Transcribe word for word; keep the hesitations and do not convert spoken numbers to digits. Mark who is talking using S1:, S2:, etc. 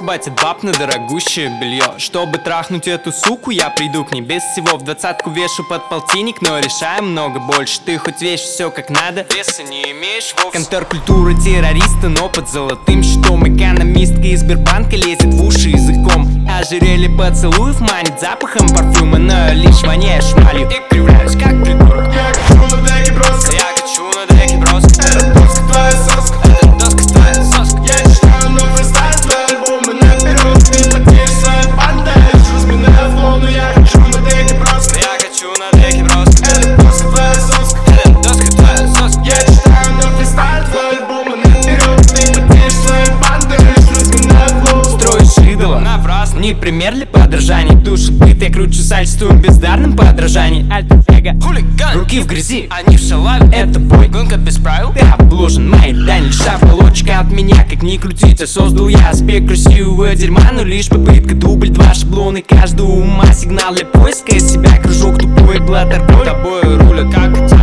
S1: батя баб на дорогущее белье. Чтобы трахнуть эту суку, я приду к ней без всего. В двадцатку вешу под полтинник, но решаем много больше. Ты хоть вещь все как надо, веса не имеешь вовсе. Контркультура террориста, но под золотым щитом. Экономистка из Сбербанка лезет в уши языком. Ожерелье поцелуев манит запахом парфюма, но лишь воняешь шмалью и кривляюсь как придурок.
S2: Я хочу на деке броско,
S1: Я хочу на деке броско.
S2: это доска твоя соска,
S1: Это доска твоя соска.
S2: я читаю новый стайл, твои альбомы наперед. Ты потеешь своей бандой, разменная флоу, но я хочу на деке броско.
S1: Я хочу на деке броско.
S2: Это доска твоя соска,
S1: Это доска твоя соска.
S2: я читаю новый стайл, твои альбомы наперед. Ты потеешь своей бандой, разменная флоу.
S1: Строишь идола напрасно, не пример для подражания. Душит быт, я кручу сальствуем бездарным подражанием. Альтер-эго, хулиган, руки в грязи, они в шалаве. Это бой, гонка без правил. Ты обложен моей дань, лиша полочка от меня. Как ни крутиться, создал я аспект красивого дерьма. Но лишь попытка, дубль, два шаблоны каждого ума. Сигнал для поиска из себя, кружок тупой, блатер. Тобой рулят как